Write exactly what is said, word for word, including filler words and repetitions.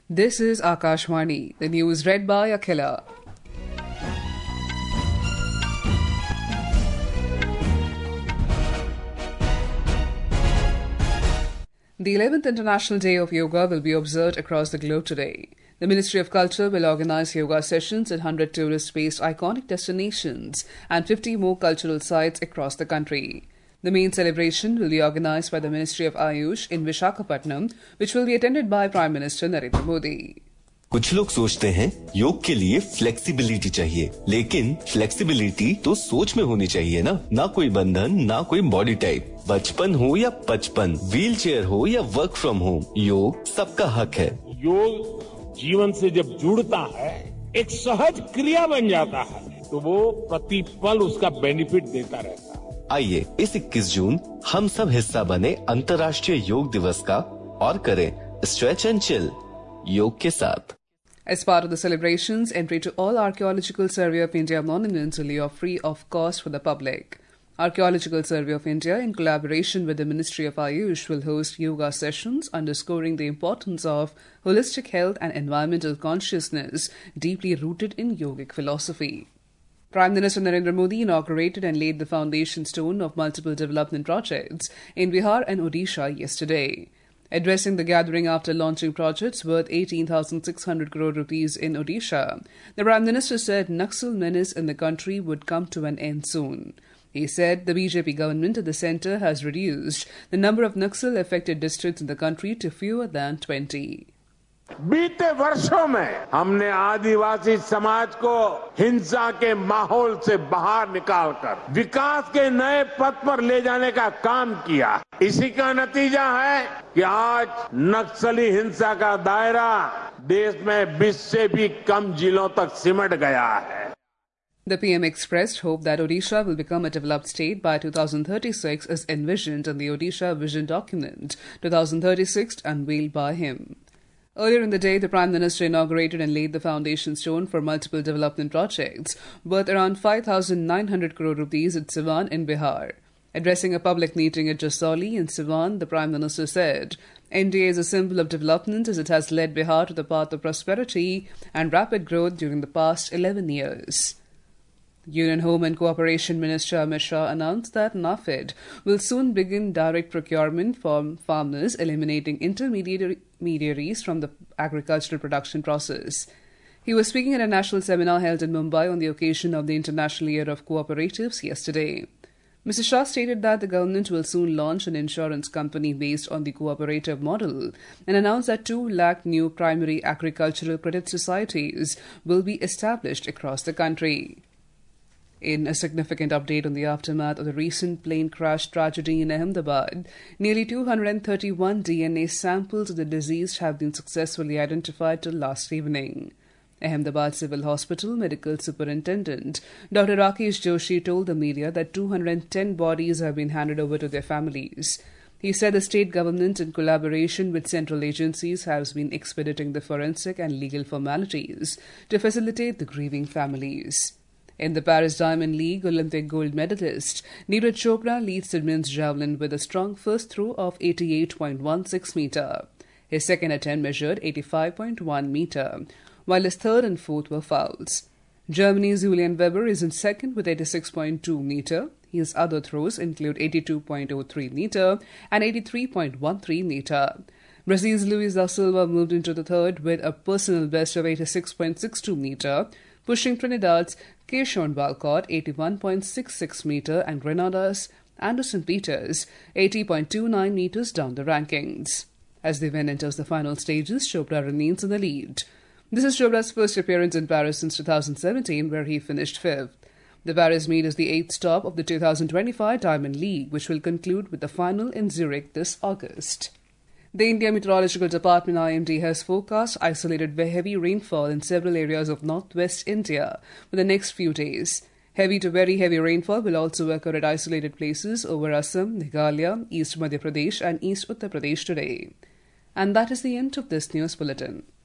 This is Akashvani, the news read by Akhila. The eleventh International Day of Yoga will be observed across the globe today. The Ministry of Culture will organize yoga sessions at one hundred tourist-based iconic destinations and fifty more cultural sites across the country. The main celebration will be organized by the Ministry of Ayush in Visakhapatnam, which will be attended by Prime Minister Narendra Modi. कुछ लोग सोचते हैं योग के लिए flexibility चाहिए, लेकिन flexibility तो सोच में होनी चाहिए ना। ना कोई बंधन, ना कोई बॉडी टाइप, बचपन हो या पचपन, व्हील चेयर हो या वर्क फ्रॉम होम, योग सबका हक है। योग जीवन से जब जुड़ता है, एक सहज क्रिया बन जाता है, तो वो प्रतिपल उसका बेनिफिट देता रहता है। आइए इस इक्कीस जून हम सब हिस्सा बने अंतर्राष्ट्रीय योग दिवस का और करें स्ट्रेच एंड चिल योग के साथ। As part of the celebrations, entry to all Archaeological Survey of India monuments will be free of cost for the public. Archaeological Survey of India, in collaboration with the Ministry of Ayush, will host yoga sessions underscoring the importance of holistic health and environmental consciousness deeply rooted in yogic philosophy. Prime Minister Narendra Modi inaugurated and laid the foundation stone of multiple development projects in Bihar and Odisha yesterday. Addressing the gathering after launching projects worth eighteen thousand six hundred crore rupees in Odisha, the Prime Minister said Naxal menace in the country would come to an end soon. He said the B J P government at the centre has reduced the number of Naxal-affected districts in the country to fewer than twenty. बीते वर्षों में हमने आदिवासी समाज को हिंसा के माहौल से बाहर निकालकर विकास के नए पथ पर ले जाने का काम किया। इसी का नतीजा है कि आज नक्सली हिंसा का दायरा देश में बीस से भी कम जिलों तक सिमट गया है। The P M expressed hope that Odisha will become a developed state by two thousand thirty-six as envisioned in the Odisha Vision document twenty thirty-six unveiled by him. Earlier in the day, the Prime Minister inaugurated and laid the foundation stone for multiple development projects worth around five thousand nine hundred crore rupees at Siwan in Bihar. Addressing a public meeting at Jasauli in Siwan, the Prime Minister said, N D A is a symbol of development as it has led Bihar to the path of prosperity and rapid growth during the past eleven years. Union Home and Cooperation Minister Amit Shah announced that NAFED will soon begin direct procurement from farmers, eliminating intermediaries from the agricultural production process. He was speaking at a national seminar held in Mumbai on the occasion of the International Year of Cooperatives yesterday. Mister Shah stated that the government will soon launch an insurance company based on the cooperative model and announced that two lakh new primary agricultural credit societies will be established across the country. In a significant update on the aftermath of the recent plane crash tragedy in Ahmedabad, nearly two hundred thirty-one D N A samples of the deceased have been successfully identified till last evening. Ahmedabad Civil Hospital Medical Superintendent Doctor Rakesh Joshi told the media that two hundred ten bodies have been handed over to their families. He said the state government, in collaboration with central agencies, has been expediting the forensic and legal formalities to facilitate the grieving families. In the Paris Diamond League, Olympic gold medalist Neeraj Chopra leads the men's javelin with a strong first throw of eighty-eight point one six meter. His second attempt measured eighty-five point one meter, while his third and fourth were fouls. Germany's Julian Weber is in second with eighty-six point two meter. His other throws include eighty-two point oh three meter and eighty-three point one three meter. Brazil's Luiz da Silva moved into the third with a personal best of eighty-six point six two meter, pushing Trinidad's Keishon Walcott eighty-one point six six meter and Grenada's Anderson Peters eighty point two nine meters down the rankings. As the event enters the final stages, Chopra remains in the lead. This is Chopra's first appearance in Paris since two thousand seventeen, where he finished fifth. The Paris meet is the eighth stop of the two thousand twenty-five Diamond League, which will conclude with the final in Zurich this August. The India Meteorological Department I M D has forecast isolated heavy rainfall in several areas of northwest India for the next few days. Heavy to very heavy rainfall will also occur at isolated places over Assam, Meghalaya, East Madhya Pradesh and East Uttar Pradesh today. And that is the end of this news bulletin.